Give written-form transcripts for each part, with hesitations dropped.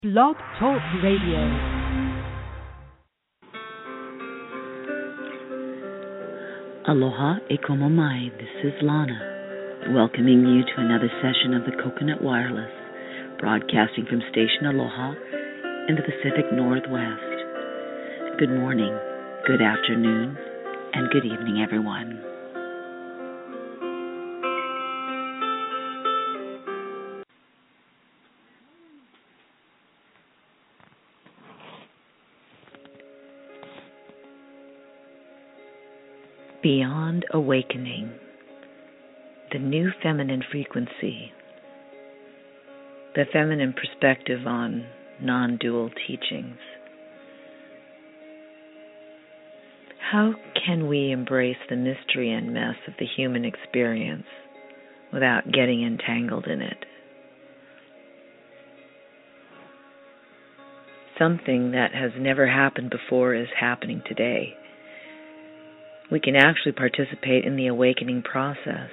Blog Talk Radio. Aloha e komo mai. This is Lana, welcoming you to another session of the Coconut Wireless, broadcasting from Station Aloha in the Pacific Northwest. Good morning, good afternoon, and good evening, everyone. Beyond Awakening, the new feminine frequency, the feminine perspective on non-dual teachings. How can we embrace the mystery and mess of the human experience without getting entangled in it? Something that has never happened before is happening today. We can actually participate in the awakening process.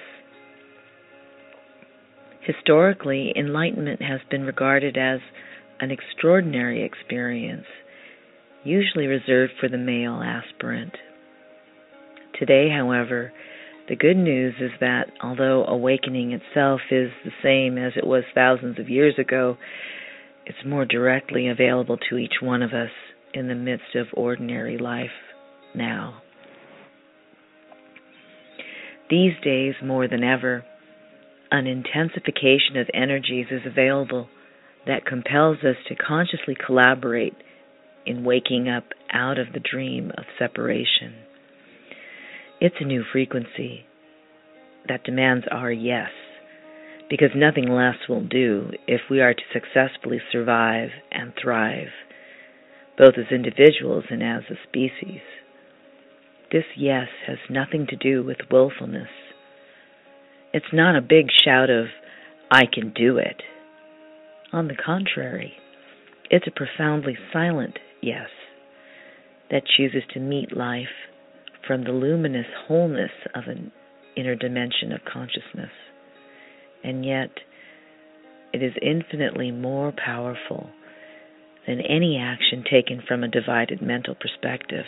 Historically, enlightenment has been regarded as an extraordinary experience, usually reserved for the male aspirant. Today, however, the good news is that although awakening itself is the same as it was thousands of years ago, it's more directly available to each one of us in the midst of ordinary life now. These days, more than ever, an intensification of energies is available that compels us to consciously collaborate in waking up out of the dream of separation. It's a new frequency that demands our yes, because nothing less will do if we are to successfully survive and thrive, both as individuals and as a species. This yes has nothing to do with willfulness. It's not a big shout of, "I can do it." On the contrary, it's a profoundly silent yes that chooses to meet life from the luminous wholeness of an inner dimension of consciousness. And yet, it is infinitely more powerful than any action taken from a divided mental perspective.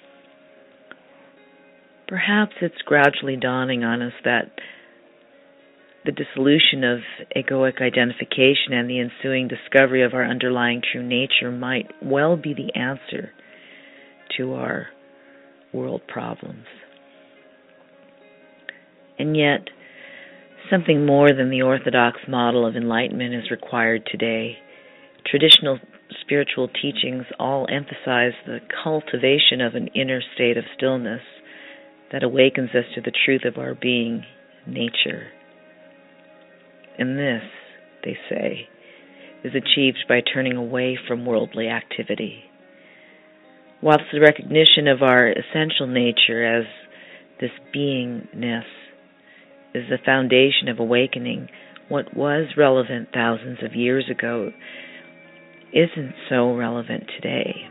Perhaps it's gradually dawning on us that the dissolution of egoic identification and the ensuing discovery of our underlying true nature might well be the answer to our world problems. And yet, something more than the orthodox model of enlightenment is required today. Traditional spiritual teachings all emphasize the cultivation of an inner state of stillness that awakens us to the truth of our being, nature. And this, they say, is achieved by turning away from worldly activity. Whilst the recognition of our essential nature as this beingness is the foundation of awakening, what was relevant thousands of years ago isn't so relevant today.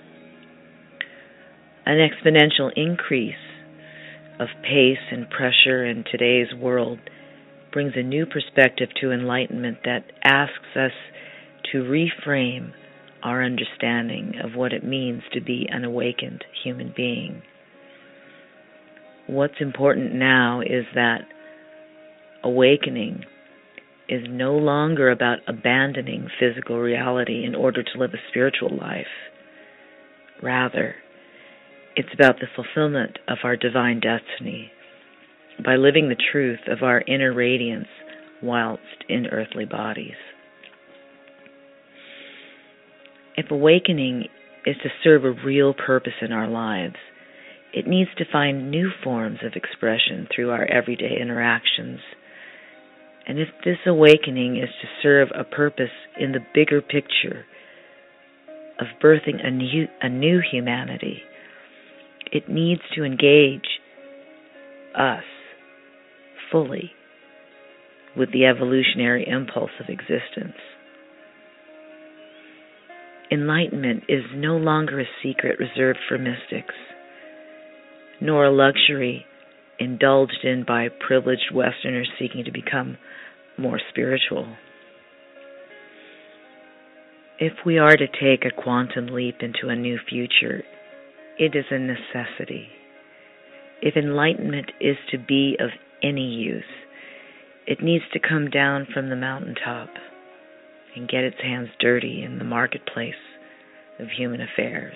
An exponential increase of pace and pressure in today's world brings a new perspective to enlightenment that asks us to reframe our understanding of what it means to be an awakened human being. What's important now is that awakening is no longer about abandoning physical reality in order to live a spiritual life. Rather, it's about the fulfillment of our divine destiny by living the truth of our inner radiance whilst in earthly bodies. If awakening is to serve a real purpose in our lives, it needs to find new forms of expression through our everyday interactions. And if this awakening is to serve a purpose in the bigger picture of birthing a new humanity, it needs to engage us fully with the evolutionary impulse of existence. Enlightenment is no longer a secret reserved for mystics, nor a luxury indulged in by privileged Westerners seeking to become more spiritual. If we are to take a quantum leap into a new future, it is a necessity. If enlightenment is to be of any use, it needs to come down from the mountaintop and get its hands dirty in the marketplace of human affairs.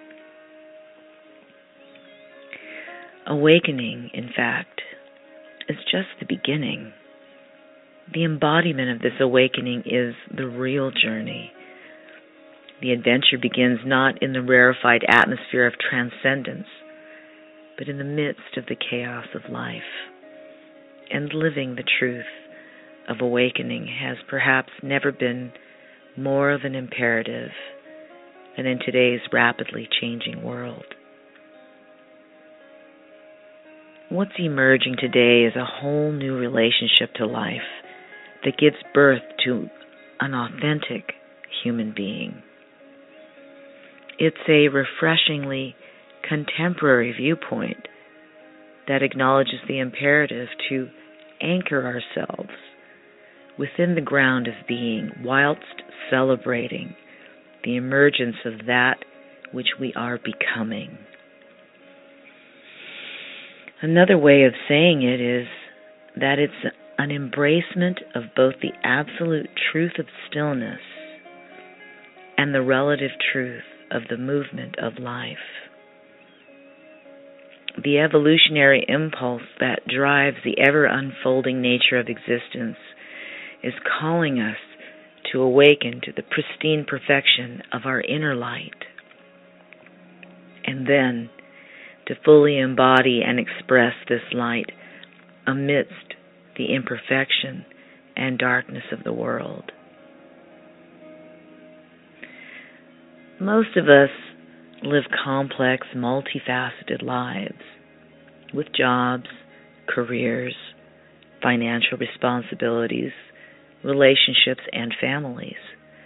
Awakening, in fact, is just the beginning. The embodiment of this awakening is the real journey. The adventure begins not in the rarefied atmosphere of transcendence, but in the midst of the chaos of life. And living the truth of awakening has perhaps never been more of an imperative than in today's rapidly changing world. What's emerging today is a whole new relationship to life that gives birth to an authentic human being. It's a refreshingly contemporary viewpoint that acknowledges the imperative to anchor ourselves within the ground of being whilst celebrating the emergence of that which we are becoming. Another way of saying it is that it's an embracement of both the absolute truth of stillness and the relative truth of the movement of life. The evolutionary impulse that drives the ever-unfolding nature of existence is calling us to awaken to the pristine perfection of our inner light, and then to fully embody and express this light amidst the imperfection and darkness of the world. Most of us live complex, multifaceted lives with jobs, careers, financial responsibilities, relationships, and families.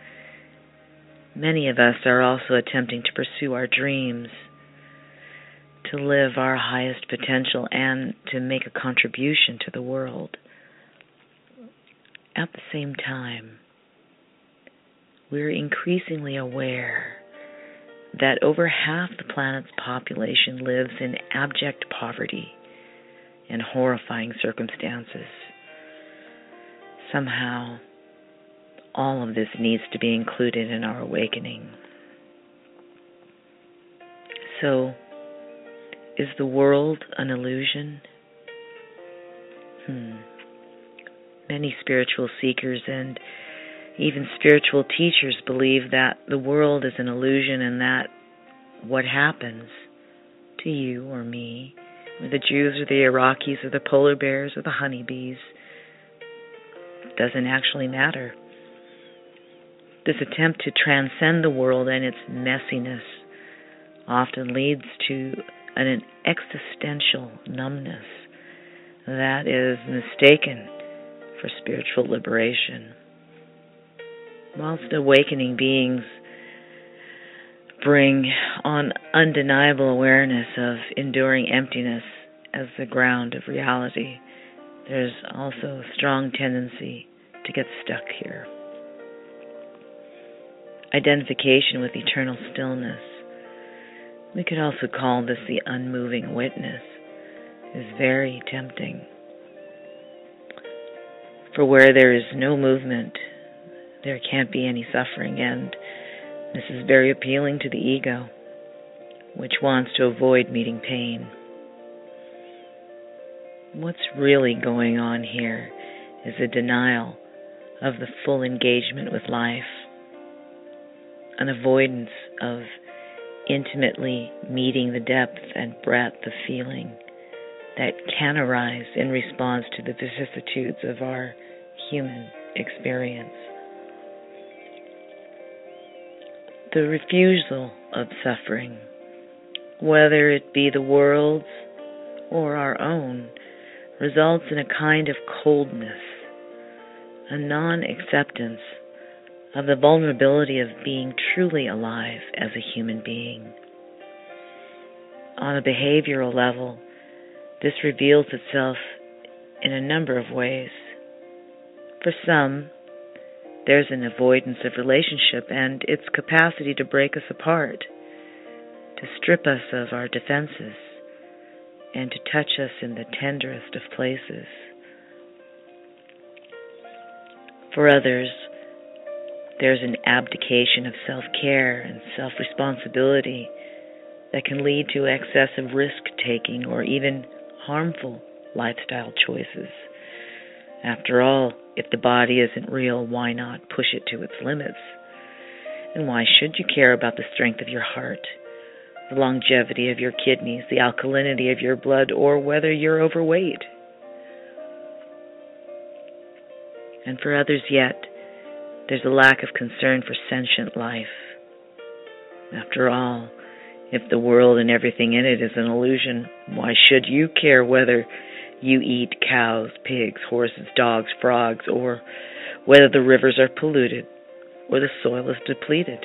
Many of us are also attempting to pursue our dreams, to live our highest potential, and to make a contribution to the world. At the same time, we're increasingly aware that over half the planet's population lives in abject poverty and horrifying circumstances. Somehow, all of this needs to be included in our awakening. So, is the world an illusion? Many spiritual seekers and even spiritual teachers believe that the world is an illusion and that what happens to you or me, or the Jews or the Iraqis or the polar bears or the honeybees, doesn't actually matter. This attempt to transcend the world and its messiness often leads to an existential numbness that is mistaken for spiritual liberation. Whilst awakening beings bring on undeniable awareness of enduring emptiness as the ground of reality, there's also a strong tendency to get stuck here. Identification with eternal stillness, we could also call this the unmoving witness, is very tempting. For where there is no movement, there can't be any suffering, and this is very appealing to the ego, which wants to avoid meeting pain. What's really going on here is a denial of the full engagement with life, an avoidance of intimately meeting the depth and breadth of feeling that can arise in response to the vicissitudes of our human experience. The refusal of suffering, whether it be the world's or our own, results in a kind of coldness, a non-acceptance of the vulnerability of being truly alive as a human being. On a behavioral level, this reveals itself in a number of ways. For some, there's an avoidance of relationship and its capacity to break us apart, to strip us of our defenses, and to touch us in the tenderest of places. For others, there's an abdication of self-care and self-responsibility that can lead to excessive risk-taking or even harmful lifestyle choices. After all, if the body isn't real, why not push it to its limits? And why should you care about the strength of your heart, the longevity of your kidneys, the alkalinity of your blood, or whether you're overweight? And for others yet, there's a lack of concern for sentient life. After all, if the world and everything in it is an illusion, why should you care whether you eat cows, pigs, horses, dogs, frogs, or whether the rivers are polluted or the soil is depleted?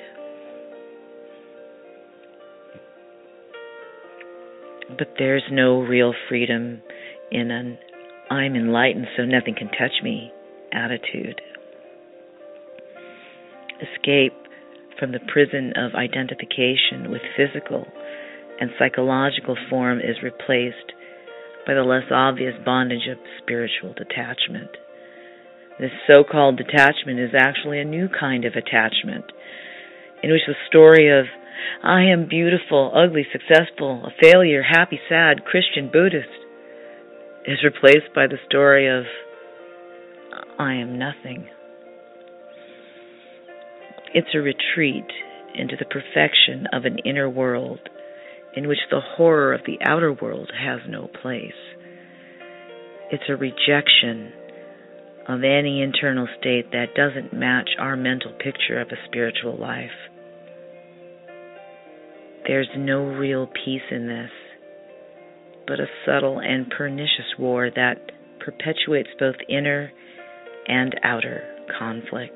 But there's no real freedom in an I'm enlightened so nothing can touch me attitude. Escape from the prison of identification with physical and psychological form is replaced by the less obvious bondage of spiritual detachment. This so-called detachment is actually a new kind of attachment, in which the story of I am beautiful, ugly, successful, a failure, happy, sad, Christian, Buddhist is replaced by the story of I am nothing. It's a retreat into the perfection of an inner world in which the horror of the outer world has no place. It's a rejection of any internal state that doesn't match our mental picture of a spiritual life. There's no real peace in this, but a subtle and pernicious war that perpetuates both inner and outer conflict.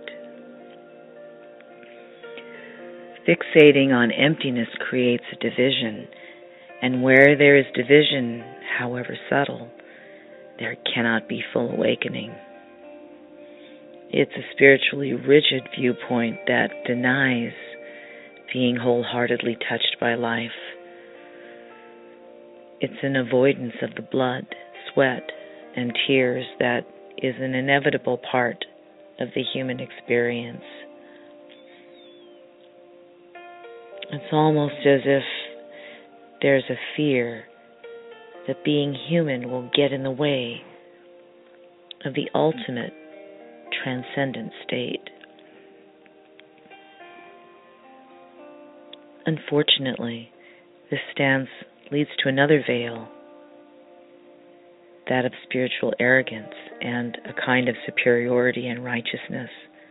Fixating on emptiness creates a division, and where there is division, however subtle, there cannot be full awakening. It's a spiritually rigid viewpoint that denies being wholeheartedly touched by life. It's an avoidance of the blood, sweat, and tears that is an inevitable part of the human experience. It's almost as if there's a fear that being human will get in the way of the ultimate transcendent state. Unfortunately, this stance leads to another veil, that of spiritual arrogance and a kind of superiority and righteousness.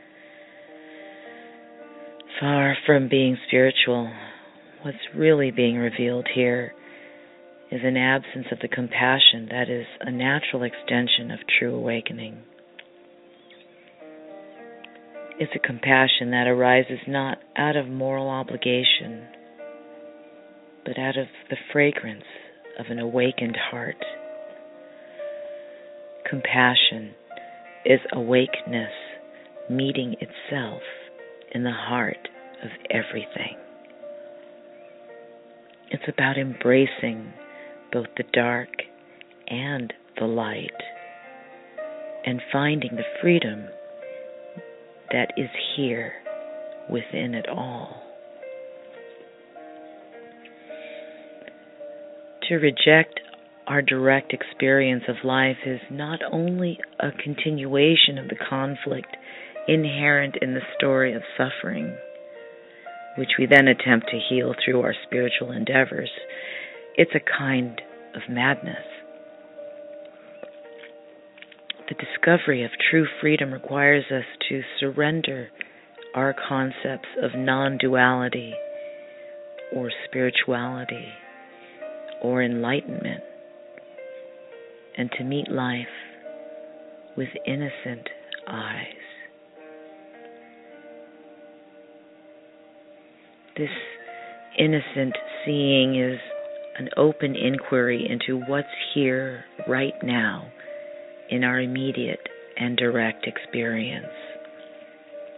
Far from being spiritual, what's really being revealed here is an absence of the compassion that is a natural extension of true awakening. It's a compassion that arises not out of moral obligation, but out of the fragrance of an awakened heart. Compassion is awakeness meeting itself in the heart of everything. It's about embracing both the dark and the light and finding the freedom that is here within it all. To reject our direct experience of life is not only a continuation of the conflict inherent in the story of suffering, which we then attempt to heal through our spiritual endeavors, it's a kind of madness. The discovery of true freedom requires us to surrender our concepts of non-duality or spirituality or enlightenment, and to meet life with innocent eyes. This innocent seeing is an open inquiry into what's here right now in our immediate and direct experience.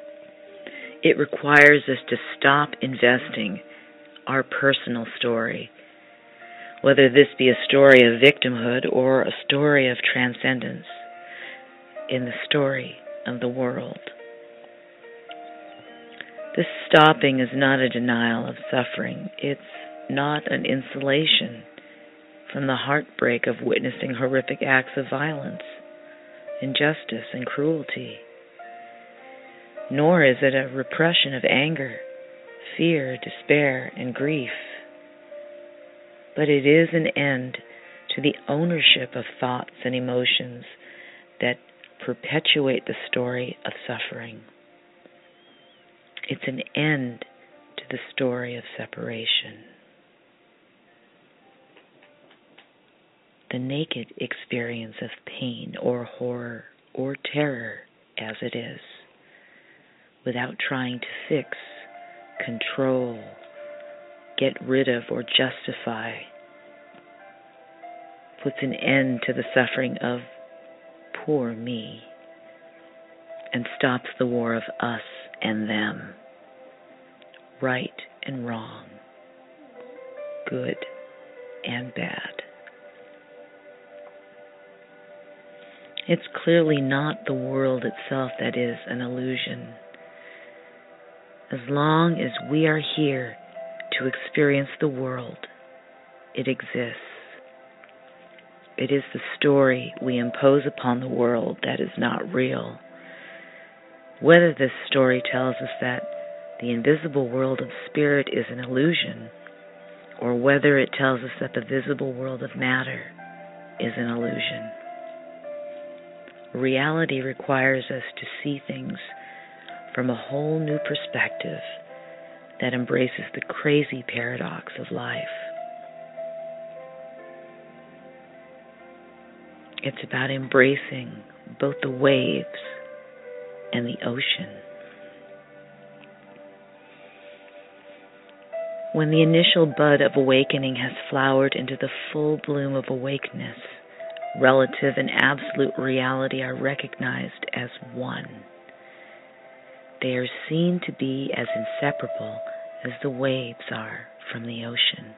It requires us to stop investing our personal story, whether this be a story of victimhood or a story of transcendence, in the story of the world. This stopping is not a denial of suffering. It's not an insulation from the heartbreak of witnessing horrific acts of violence, injustice, and cruelty. Nor is it a repression of anger, fear, despair, and grief. But it is an end to the ownership of thoughts and emotions that perpetuate the story of suffering. It's an end to the story of separation. The naked experience of pain or horror or terror as it is, without trying to fix, control, get rid of, or justify, puts an end to the suffering of poor me and stops the war of us and them, right and wrong, good and bad. It's clearly not the world itself that is an illusion. As long as we are here to experience the world, it exists. It is the story we impose upon the world that is not real. Whether this story tells us that the invisible world of spirit is an illusion, or whether it tells us that the visible world of matter is an illusion. Reality requires us to see things from a whole new perspective that embraces the crazy paradox of life. It's about embracing both the waves and the ocean. When the initial bud of awakening has flowered into the full bloom of awakeness, relative and absolute reality are recognized as one. They are seen to be as inseparable as the waves are from the ocean.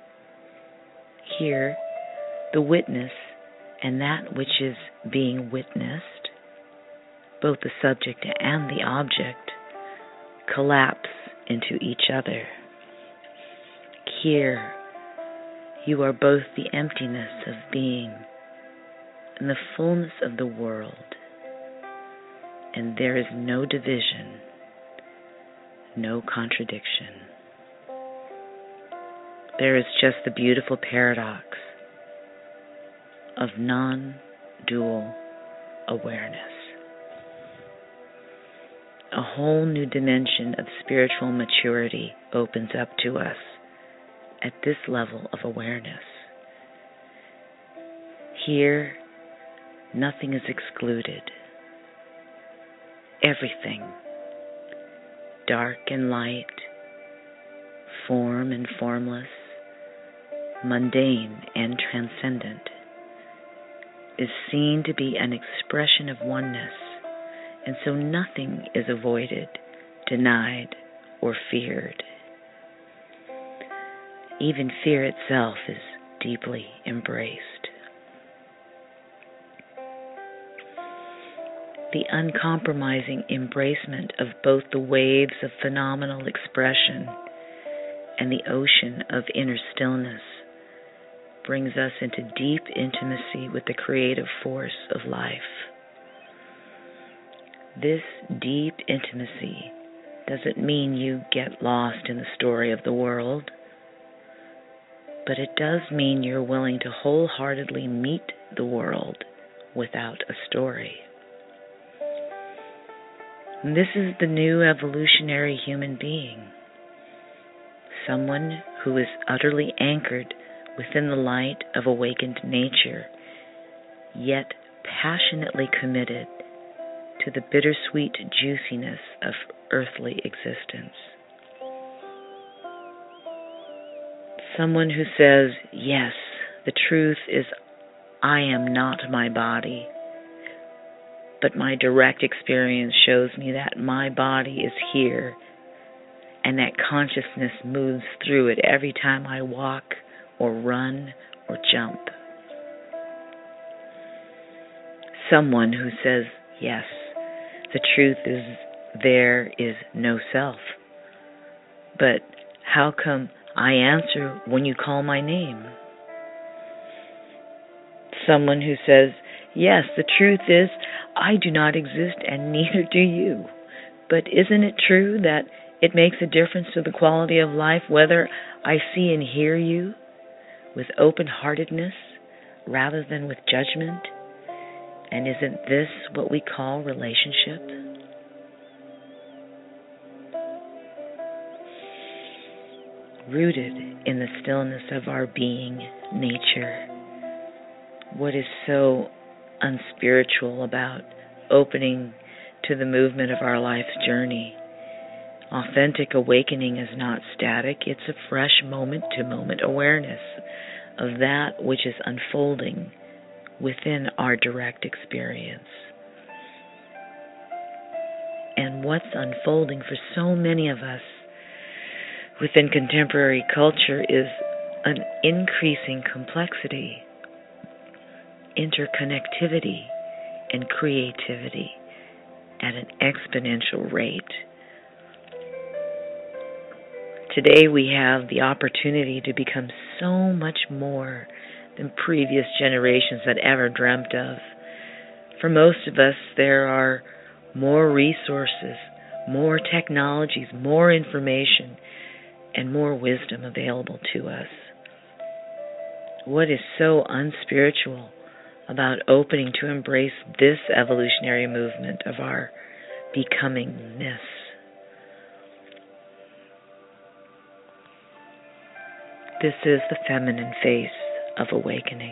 Here, the witness and that which is being witnessed, both the subject and the object, collapse into each other. Here, you are both the emptiness of being and the fullness of the world, and there is no division, no contradiction. There is just the beautiful paradox of non-dual awareness. A whole new dimension of spiritual maturity opens up to us at this level of awareness. Here, nothing is excluded. Everything, dark and light, form and formless, mundane and transcendent, is seen to be an expression of oneness, and so nothing is avoided, denied, or feared. Even fear itself is deeply embraced. The uncompromising embracement of both the waves of phenomenal expression and the ocean of inner stillness brings us into deep intimacy with the creative force of life. This deep intimacy doesn't mean you get lost in the story of the world, but it does mean you're willing to wholeheartedly meet the world without a story. And this is the new evolutionary human being, someone who is utterly anchored within the light of awakened nature, yet passionately committed to the bittersweet juiciness of earthly existence. Someone who says, yes, the truth is I am not my body, but my direct experience shows me that my body is here and that consciousness moves through it every time I walk or run or jump. Someone who says, yes, the truth is there is no self. But how come I answer when you call my name? Someone who says, yes, the truth is I do not exist and neither do you. But isn't it true that it makes a difference to the quality of life whether I see and hear you with open-heartedness rather than with judgment? And isn't this what we call relationship? Rooted in the stillness of our being, nature, what is so unspiritual about opening to the movement of our life's journey? Authentic awakening is not static. It's a fresh moment-to-moment awareness of that which is unfolding within our direct experience. And what's unfolding for so many of us within contemporary culture is an increasing complexity, interconnectivity, and creativity at an exponential rate. Today we have the opportunity to become so much more than previous generations had ever dreamt of. For most of us, there are more resources, more technologies, more information, and more wisdom available to us. What is so unspiritual about opening to embrace this evolutionary movement of our becomingness? This is the feminine face of awakening.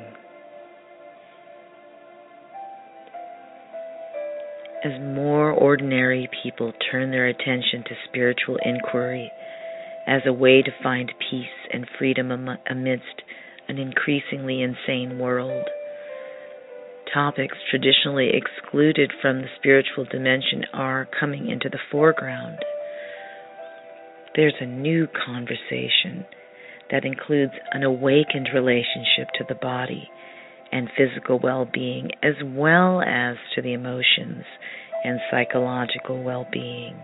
As more ordinary people turn their attention to spiritual inquiry as a way to find peace and freedom amidst an increasingly insane world, topics traditionally excluded from the spiritual dimension are coming into the foreground. There's a new conversation that includes an awakened relationship to the body and physical well-being, as well as to the emotions and psychological well-being.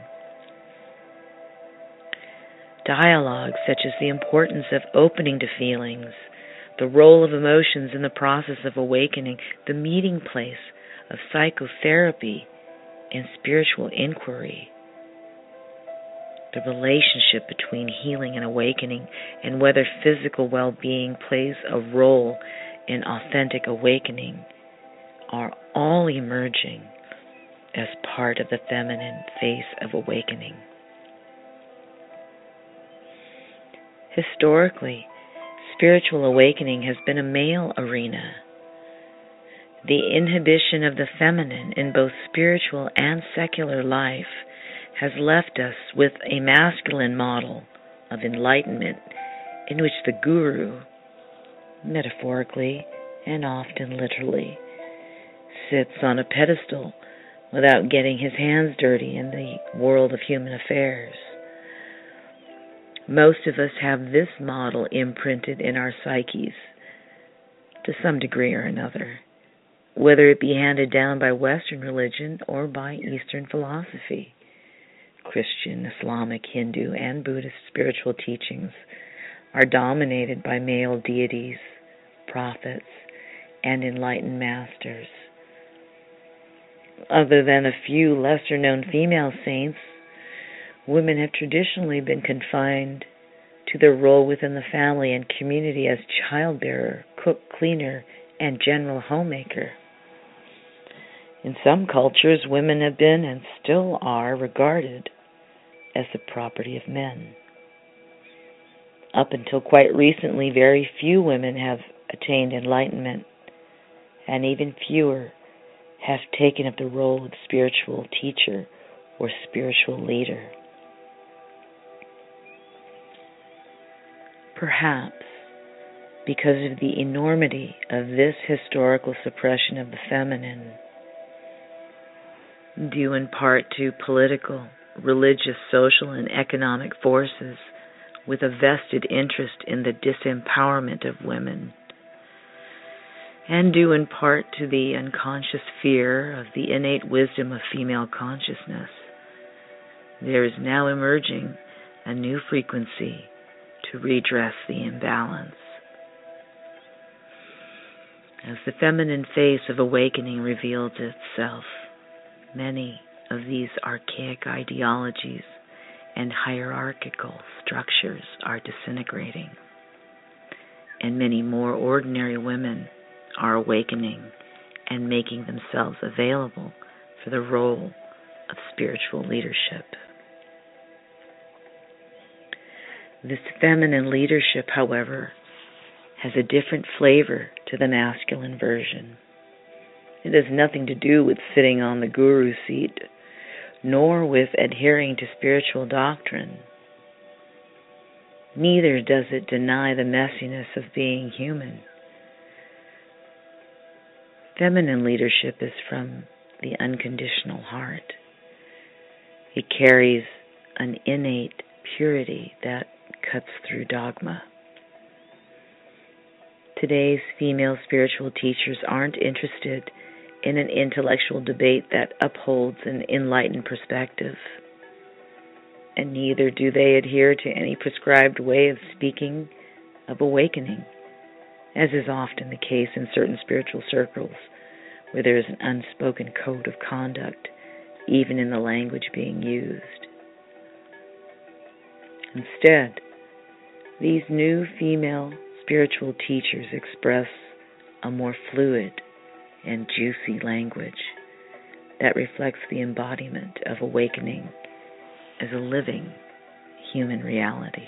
Dialogues such as the importance of opening to feelings, the role of emotions in the process of awakening, the meeting place of psychotherapy and spiritual inquiry, the relationship between healing and awakening, and whether physical well-being plays a role in authentic awakening, are all emerging as part of the feminine face of awakening. Historically, spiritual awakening has been a male arena. The inhibition of the feminine in both spiritual and secular life has left us with a masculine model of enlightenment in which the guru, metaphorically and often literally, sits on a pedestal without getting his hands dirty in the world of human affairs. Most of us have this model imprinted in our psyches to some degree or another, whether it be handed down by Western religion or by Eastern philosophy. Christian, Islamic, Hindu, and Buddhist spiritual teachings are dominated by male deities, prophets, and enlightened masters. Other than a few lesser-known female saints, women have traditionally been confined to their role within the family and community as childbearer, cook, cleaner, and general homemaker. In some cultures, women have been and still are regarded as the property of men. Up until quite recently, very few women have attained enlightenment, and even fewer have taken up the role of spiritual teacher or spiritual leader. Perhaps because of the enormity of this historical suppression of the feminine, due in part to political, religious, social, and economic forces with a vested interest in the disempowerment of women, and due in part to the unconscious fear of the innate wisdom of female consciousness, there is now emerging a new frequency to redress the imbalance. As the feminine face of awakening reveals itself, many of these archaic ideologies and hierarchical structures are disintegrating, and many more ordinary women are awakening and making themselves available for the role of spiritual leadership. This feminine leadership, however, has a different flavor to the masculine version. It has nothing to do with sitting on the guru seat, nor with adhering to spiritual doctrine. Neither does it deny the messiness of being human. Feminine leadership is from the unconditional heart. It carries an innate purity that cuts through dogma. Today's female spiritual teachers aren't interested in an intellectual debate that upholds an enlightened perspective, and neither do they adhere to any prescribed way of speaking of awakening, as is often the case in certain spiritual circles where there is an unspoken code of conduct, even in the language being used. Instead, these new female spiritual teachers express a more fluid and juicy language that reflects the embodiment of awakening as a living human reality.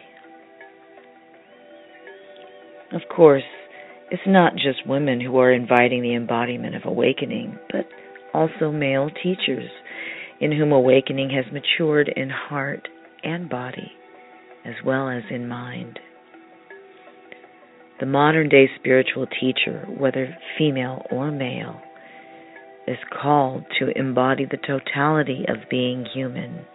Of course, it's not just women who are inviting the embodiment of awakening, but also male teachers in whom awakening has matured in heart and body, as well as in mind. The modern-day spiritual teacher, whether female or male, is called to embody the totality of being human,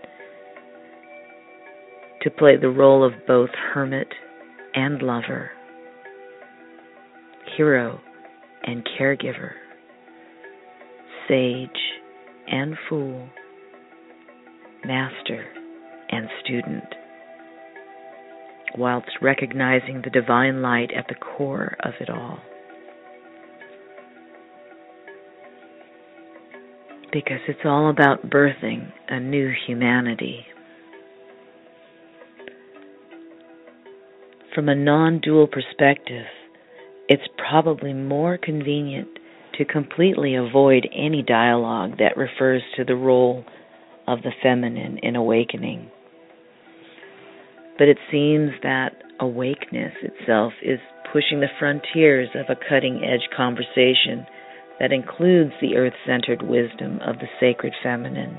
to play the role of both hermit and lover, hero and caregiver, sage and fool, master and student, whilst recognizing the divine light at the core of it all. Because it's all about birthing a new humanity. From a non-dual perspective, it's probably more convenient to completely avoid any dialogue that refers to the role of the feminine in awakening. But it seems that awakeness itself is pushing the frontiers of a cutting-edge conversation that includes the earth-centered wisdom of the sacred feminine.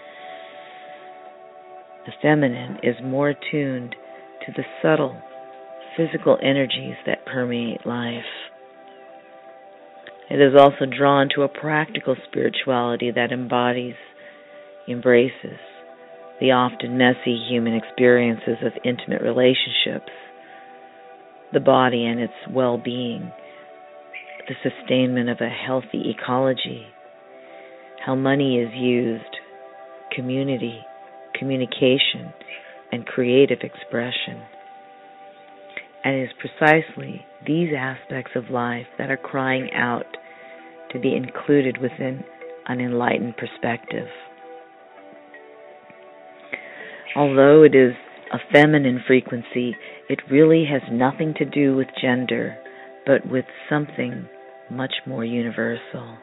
The feminine is more attuned to the subtle physical energies that permeate life. It is also drawn to a practical spirituality that embraces the often messy human experiences of intimate relationships, the body and its well-being, the sustainment of a healthy ecology, how money is used, community, communication, and creative expression. And it is precisely these aspects of life that are crying out to be included within an enlightened perspective. Although it is a feminine frequency, it really has nothing to do with gender, but with something much more universal.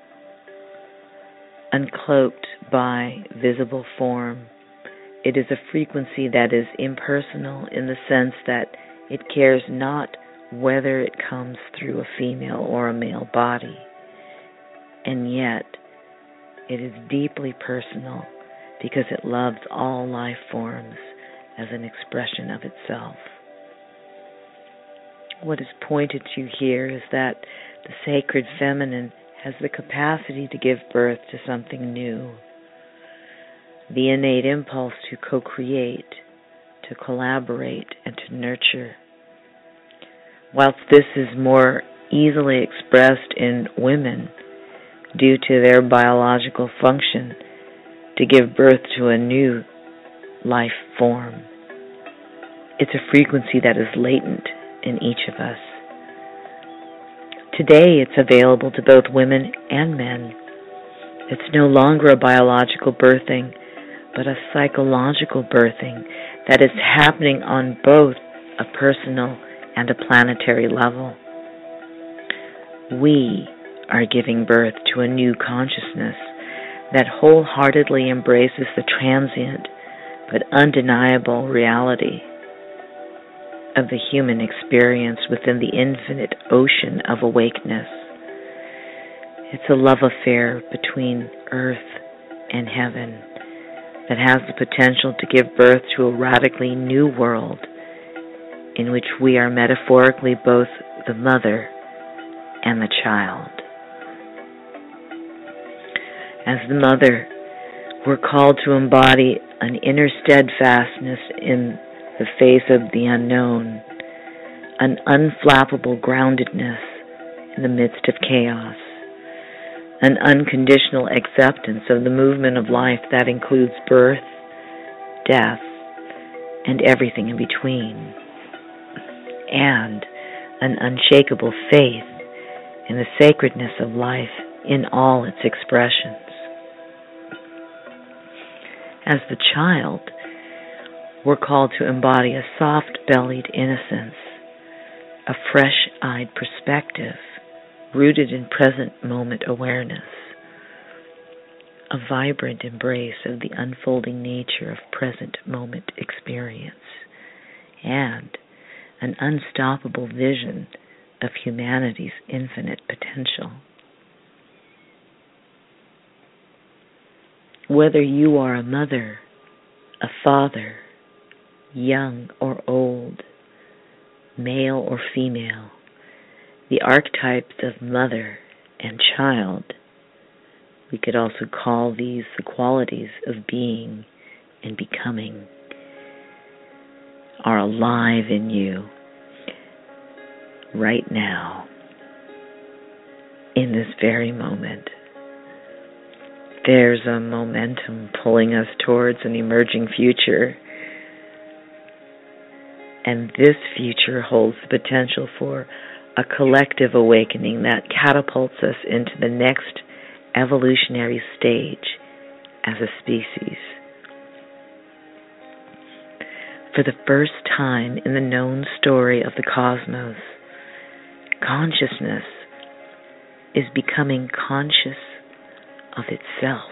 Uncloaked by visible form, it is a frequency that is impersonal in the sense that it cares not whether it comes through a female or a male body, and yet it is deeply personal because it loves all life forms as an expression of itself. What is pointed to here is that the sacred feminine has the capacity to give birth to something new, the innate impulse to co-create, to collaborate, and to nurture. Whilst this is more easily expressed in women due to their biological function to give birth to a new life form, it's a frequency that is latent in each of us. Today it's available to both women and men. It's no longer a biological birthing, but a psychological birthing that is happening on both a personal and a planetary level. We are giving birth to a new consciousness that wholeheartedly embraces the transient but undeniable reality of the human experience within the infinite ocean of awakeness. It's a love affair between earth and heaven that has the potential to give birth to a radically new world in which we are metaphorically both the mother and the child. As the mother, we're called to embody an inner steadfastness in the face of the unknown, an unflappable groundedness in the midst of chaos, an unconditional acceptance of the movement of life that includes birth, death, and everything in between, and an unshakable faith in the sacredness of life in all its expressions. As the child, we're called to embody a soft-bellied innocence, a fresh-eyed perspective rooted in present moment awareness, a vibrant embrace of the unfolding nature of present moment experience, and an unstoppable vision of humanity's infinite potential. Whether you are a mother, a father, young or old, male or female, the archetypes of mother and child, we could also call these the qualities of being and becoming, are alive in you right now, in this very moment. There's a momentum pulling us towards an emerging future, and this future holds the potential for a collective awakening that catapults us into the next evolutionary stage as a species. For the first time in the known story of the cosmos, consciousness is becoming conscious of itself.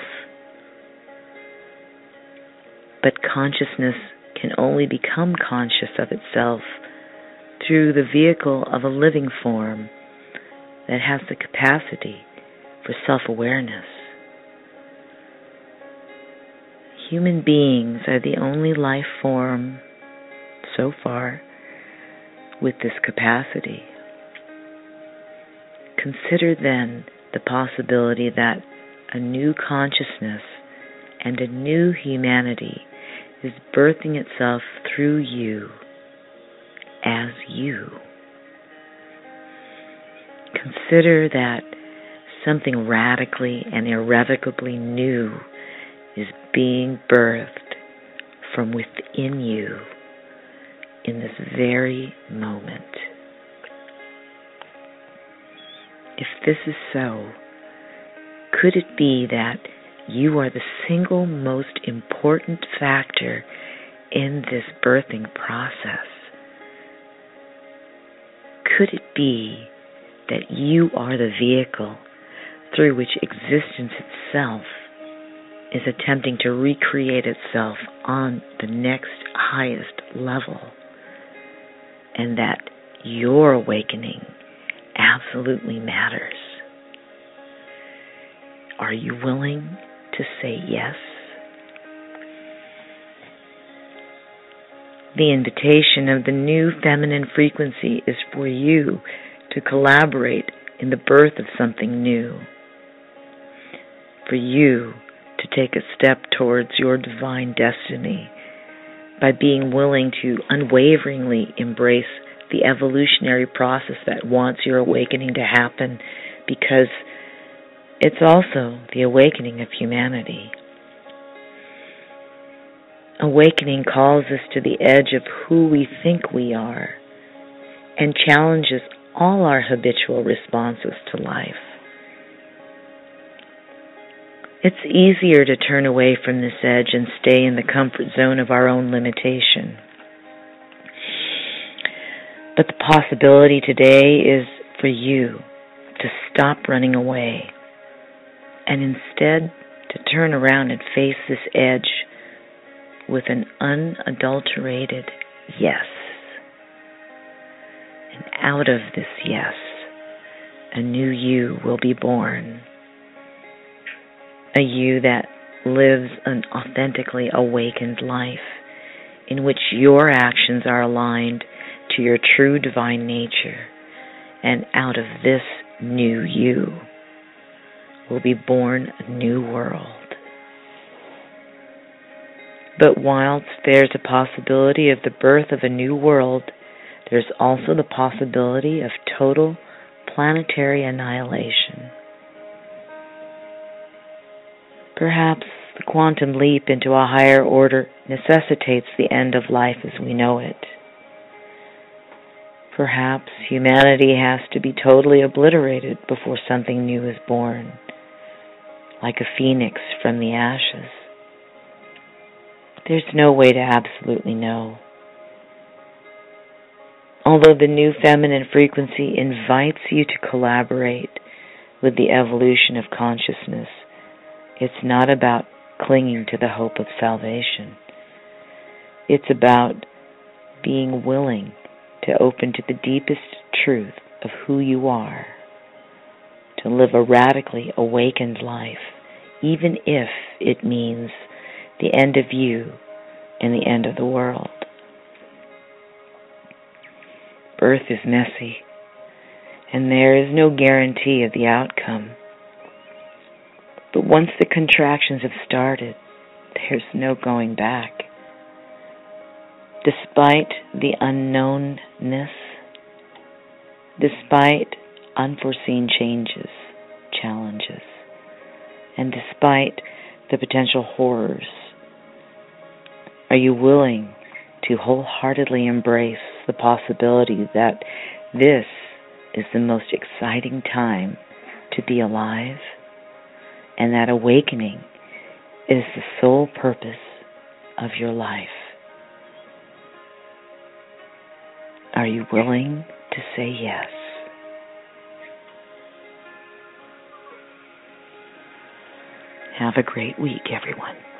But consciousness can only become conscious of itself through the vehicle of a living form that has the capacity for self-awareness. Human beings are the only life form, so far, with this capacity. Consider then the possibility that a new consciousness and a new humanity is birthing itself through you as you. Consider that something radically and irrevocably new is being birthed from within you in this very moment. If this is so, could it be that you are the single most important factor in this birthing process? Could it be that you are the vehicle through which existence itself is attempting to recreate itself on the next highest level, and that your awakening absolutely matters? Are you willing to say yes? The invitation of the new feminine frequency is for you to collaborate in the birth of something new, for you to take a step towards your divine destiny by being willing to unwaveringly embrace the evolutionary process that wants your awakening to happen, because it's also the awakening of humanity. Awakening calls us to the edge of who we think we are and challenges all our habitual responses to life. It's easier to turn away from this edge and stay in the comfort zone of our own limitation. But the possibility today is for you to stop running away and instead to turn around and face this edge with an unadulterated yes. And out of this yes, a new you will be born. A you that lives an authentically awakened life in which your actions are aligned to your true divine nature. And out of this new you will be born a new world. But whilst there's a possibility of the birth of a new world, there's also the possibility of total planetary annihilation. Perhaps the quantum leap into a higher order necessitates the end of life as we know it. Perhaps humanity has to be totally obliterated before something new is born, like a phoenix from the ashes. There's no way to absolutely know. Although the new feminine frequency invites you to collaborate with the evolution of consciousness, it's not about clinging to the hope of salvation. It's about being willing to open to the deepest truth of who you are, to live a radically awakened life, even if it means the end of you and the end of the world. Birth is messy, and there is no guarantee of the outcome. But once the contractions have started, there's no going back. Despite the unknownness, despite unforeseen changes, challenges, and despite the potential horrors, are you willing to wholeheartedly embrace the possibility that this is the most exciting time to be alive, and that awakening is the sole purpose of your life? Are you willing to say yes? Have a great week, everyone.